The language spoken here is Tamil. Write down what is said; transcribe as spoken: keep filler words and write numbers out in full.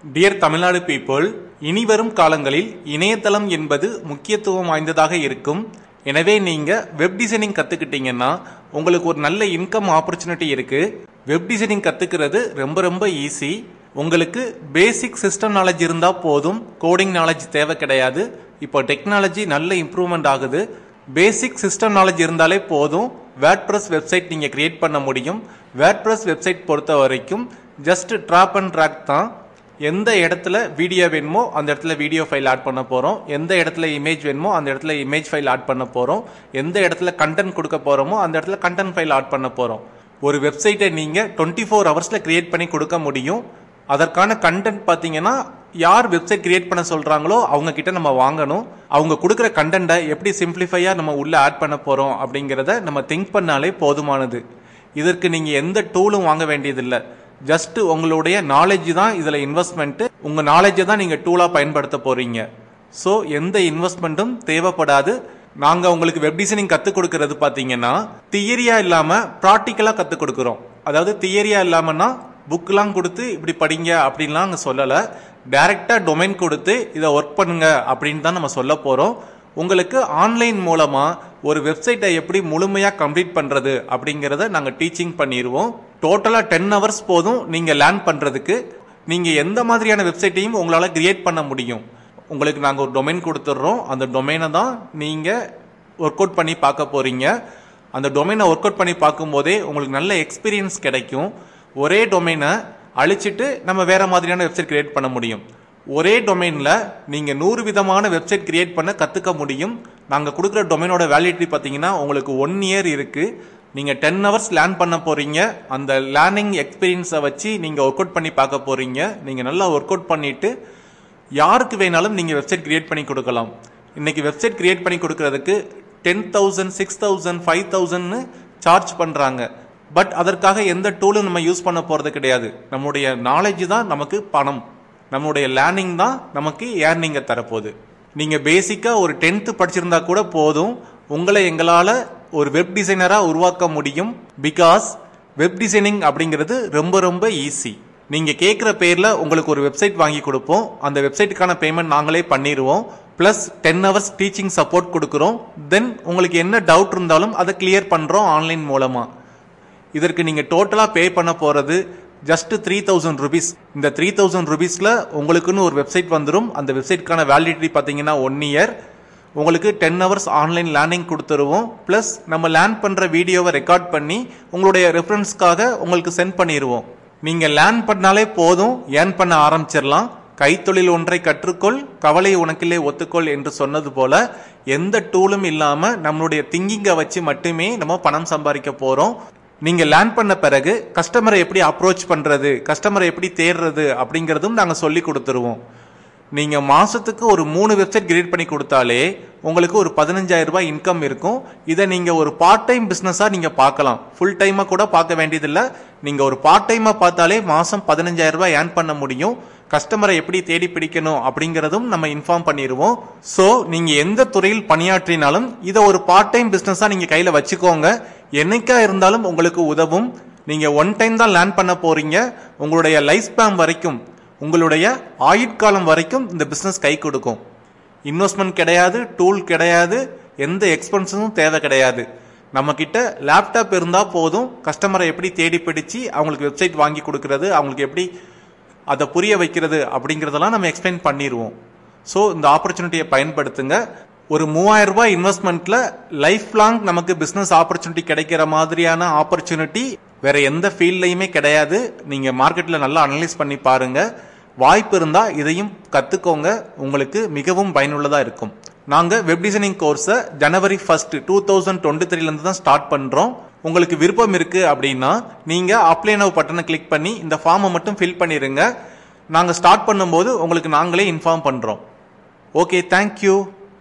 டியர் தமிழ்நாடு பீப்புள், இனிவரும் காலங்களில் இணையதளம் என்பது முக்கியத்துவம் வாய்ந்ததாக இருக்கும். எனவே நீங்க வெப் டிசைனிங் கத்துக்கிட்டீங்கன்னா உங்களுக்கு ஒரு நல்ல இன்கம் ஆப்பர்ச்சுனிட்டி இருக்கு. வெப் டிசைனிங் கத்துக்கிறது ரொம்ப ரொம்ப ஈஸி. உங்களுக்கு பேசிக் சிஸ்டம் நாலேஜ் இருந்தா போதும், கோடிங் நாலேஜ் தேவை கிடையாது. இப்போ டெக்னாலஜி நல்ல இம்ப்ரூவ்மெண்ட் ஆகுது. பேசிக் சிஸ்டம் நாலேஜ் இருந்தாலே போதும், வேர்ட்பிரஸ் வெப்சைட் நீங்க கிரியேட் பண்ண முடியும். வேர்ட்பிரஸ் வெப்சைட் பொறுத்த வரைக்கும் ஜஸ்ட் ட்ராப் அண்ட் ட்ராக் தான். எந்த இடத்துல வீடியோ வேணுமோ அந்த இடத்துல வீடியோ ஃபைல் ஆட் பண்ண போறோம். எந்த இடத்துல இமேஜ் வேணுமோ அந்த இடத்துல இமேஜ் ஃபைல் ஆட் பண்ண போறோம். எந்த இடத்துல கண்டென்ட் கொடுக்க போறோமோ அந்த இடத்துல கண்டென்ட் ஃபைல் ஆட் பண்ண போறோம். ஒரு வெப்சைட்டை நீங்க டுவெண்ட்டி ஃபோர் ஹவர்ஸ்ல கிரியேட் பண்ணி கொடுக்க முடியும். அதற்கான கண்டென்ட் பாத்தீங்கன்னா யார் வெப்சைட் கிரியேட் பண்ண சொல்றாங்களோ அவங்க கிட்ட நம்ம வாங்கணும். அவங்க கொடுக்குற கண்டென்ட்டை எப்படி சிம்பிளிஃபையா நம்ம உள்ள ஆட் பண்ண போறோம் அப்படிங்கறத நம்ம திங்க் பண்ணாலே போதுமானது. இதற்கு நீங்க எந்த டூலும் வாங்க வேண்டியதில்லை. ஜஸ்ட் உங்களுடைய நாலேஜ் தான் இதுல இன்வெஸ்ட்மெண்ட். உங்க நாலேஜை தான் நீங்க டூலா பயன்படுத்த போறீங்க. சோ எந்த இன்வெஸ்ட்மெண்ட்டும் தேவைப்படாது. நாங்க உங்களுக்கு வெப் டிசைனிங் கத்துக் கொடுக்கறது பாத்தீங்கன்னா தியரியா இல்லாம பிராக்டிக்கலா கத்துக் கொடுக்கிறோம். அதாவது தியரியா இல்லாமன்னா புக் எல்லாம் கொடுத்து இப்படி படிங்க அப்படின்லாம் நாங்க சொல்லல. டைரக்டா டொமைன் கொடுத்து இதை ஒர்க் பண்ணுங்க அப்படின்னு தான் நம்ம சொல்ல போறோம். உங்களுக்கு ஆன்லைன் மூலமா ஒரு வெப்சைட்டை எப்படி முழுமையா கம்ப்ளீட் பண்றது அப்படிங்கறத நாங்க டீச்சிங் பண்ணிடுவோம். டோட்டலா டென் ஹவர்ஸ் போதும் நீங்க லேர்ன் பண்றதுக்கு. நீங்க எந்த மாதிரியான வெப்சைட்டையும் உங்களால கிரியேட் பண்ண முடியும். உங்களுக்கு நாங்க ஒரு டொமைன் கொடுத்துடுறோம். அந்த டொமைனை தான் நீங்க ஒர்க் அவுட் பண்ணி பார்க்க போறீங்க. அந்த டொமைனை ஒர்க் அவுட் பண்ணி பார்க்கும் போதே உங்களுக்கு நல்ல எக்ஸ்பீரியன்ஸ் கிடைக்கும். ஒரே டொமைனை அழிச்சிட்டு நம்ம வேற மாதிரியான வெப்சைட் கிரியேட் பண்ண முடியும். ஒரே டொமைன்ல நீங்க நூறு விதமான வெப்சைட் கிரியேட் பண்ண கத்துக்க முடியும். நாங்க கொடுக்குற டொமைனோட வேலிடிட்டி பாத்தீங்கன்னா உங்களுக்கு ஒன் இயர் இருக்கு. நீங்க டென் ஹவர்ஸ் லேர்ன் பண்ண போறீங்க. அந்த லேர்னிங் எக்ஸ்பீரியன்ஸை வச்சு நீங்க ஒர்க் அவுட் பண்ணி பார்க்க போறீங்க. நீங்க நல்லா ஒர்க் அவுட் பண்ணிட்டு யாருக்கு வேணாலும் நீங்க வெப்சைட் கிரியேட் பண்ணி கொடுக்கலாம். இன்னைக்கு வெப்சைட் கிரியேட் பண்ணி கொடுக்கறதுக்கு ten thousand six thousand five thousand charge பண்றாங்க. பட் அதற்காக எந்த டூலும் நம்ம யூஸ் பண்ண போறது கிடையாது. நம்முடைய நாலேஜ் தான் நமக்கு பணம். நம்முடைய லேர்னிங் தான் நமக்கு ஏர்னிங்க தரப்போகுது. நீங்க பேசிக்கா ஒரு டென்த் படிச்சிருந்தா கூட போதும், உங்களை எங்களால ஒரு வெப் டிசைனரா உருவாக்க முடியும். பிகாஸ் வெப் டிசைனிங் அப்படிங்கிறது ரொம்ப ரொம்ப ஈஸி. நீங்க கேட்கிற பேர்ல உங்களுக்கு ஒரு வெப்சைட் வாங்கி கொடுப்போம். அந்த வெப்சைட்டுக்கான பேமெண்ட் நாங்களே பண்ணிடுவோம். Plus ten hours teaching support கொடுக்கிறோம். தென் உங்களுக்கு என்ன டவுட் இருந்தாலும் அதை கிளியர் பண்றோம் ஆன்லைன் மூலமா. இதற்கு நீங்க டோட்டலா பே பண்ண போறது ஜஸ்ட் த்ரீ தௌசண்ட் ருபீஸ். இந்த த்ரீ தௌசண்ட் ருபீஸ்ல உங்களுக்குன்னு ஒரு வெப்சைட் வந்துடும். அந்த வெப்சைட்கான வேலிடிட்டி பாத்தீங்கன்னா ஒன் இயர். உங்களுக்கு டென் ஹவர்ஸ் ஆன்லைன் லேர்னிங் கொடுத்துருவோம். பிளஸ் நம்ம லேர்ன் பண்ற வீடியோவை ரெக்கார்ட் பண்ணி உங்களுடைய ரெஃபரன்ஸ்க்காக உங்களுக்கு சென்ட் பண்ணிடுவோம். நீங்க லேர்ன் பண்ணாலே போதும், ஏர்ன் பண்ண ஆரம்பிச்சிடலாம். கைத்தொழில் ஒன்றை கற்றுக்கொள், கவலை உனக்கிலே ஒத்துக்கொள் என்று சொன்னது போல எந்த டூலும் இல்லாம நம்மளுடைய திங்கிங்கை வச்சு மட்டுமே நம்ம பணம் சம்பாதிக்க போறோம். நீங்க லேர்ன் பண்ண பிறகு கஸ்டமரை எப்படி அப்ரோச் பண்றது, கஸ்டமரை எப்படி தேடுறது அப்படிங்கறதும் நாங்க சொல்லி கொடுத்துருவோம். நீங்க மாசத்துக்கு ஒரு மூணு வெப்சைட் கிரியேட் பண்ணி கொடுத்தாலே உங்களுக்கு ஒரு பதினஞ்சாயிரம் ரூபாய் இன்கம் இருக்கும். இதை நீங்க ஒரு பார்ட் டைம் பிசினஸா நீங்க பார்க்கலாம். ஃபுல் டைமா கூட பார்க்க வேண்டியதில்லை. நீங்க ஒரு பார்ட் டைமா பார்த்தாலே மாசம் பதினஞ்சாயிரம் ரூபாய் ஏர்ன் பண்ண முடியும். கஸ்டமரை எப்படி தேடி பிடிக்கணும் அப்படிங்கறதும் நம்ம இன்ஃபார்ம் பண்ணிடுவோம். சோ நீங்க எந்த துறையில் பணியாற்றினாலும் இதை ஒரு பார்ட் டைம் பிசினஸா நீங்க கையில வச்சுக்கோங்க. என்னைக்கா இருந்தாலும் உங்களுக்கு உதவும். நீங்க ஒன் டைம் தான் லேர்ன் பண்ண போறீங்க. உங்களுடைய லைஃப் ஸ்பேன் வரைக்கும், உங்களுடைய ஆயுட்காலம் வரைக்கும் இந்த பிசினஸ் கை கொடுக்கும். இன்வெஸ்ட்மெண்ட் கிடையாது, டூல் கிடையாது, எந்த எக்ஸ்பென்ஸும் தேவை கிடையாது. நம்ம கிட்ட லேப்டாப் இருந்தா போதும். கஸ்டமரை எப்படி தேடி பிடிச்சு அவங்களுக்கு வெப்சைட் வாங்கி கொடுக்கறது, அவங்களுக்கு எப்படி அதை புரிய வைக்கிறது அப்படிங்கறதெல்லாம் நம்ம எக்ஸ்பிளைன் பண்ணிடுவோம். ஸோ இந்த ஆப்பர்ச்சுனிட்டியை பயன்படுத்துங்க. ஒரு மூவாயிரம் ரூபாய் இன்வெஸ்ட்மெண்ட்ல லைஃப் லாங் நமக்கு பிசினஸ் ஆப்பர்ச்சுனிட்டி கிடைக்கிற மாதிரியான ஆப்பர்ச்சுனிட்டி வேற எந்த ஃபீல்ட்லயுமே கிடையாது. நீங்க மார்க்கெட்ல நல்லா அனலைஸ் பண்ணி பாருங்க. வாய்ப்பு இருந்தா இதையும் கத்துக்கோங்க. உங்களுக்கு மிகவும் பயனுள்ளதா இருக்கும். நாங்க வெப் டிசைனிங் கோர்ஸை January first two thousand twenty த்ரீல இருந்து தான் ஸ்டார்ட் பண்றோம். உங்களுக்கு விருப்பம் இருக்கு அப்படின்னா நீங்க அப்ளை நவ் பட்டனை கிளிக் பண்ணி இந்த ஃபார்மை மட்டும் ஃபில் பண்ணிருங்க. நாங்க ஸ்டார்ட் பண்ணும்போது உங்களுக்கு நாங்களே இன்ஃபார்ம் பண்றோம். Okay, thank you.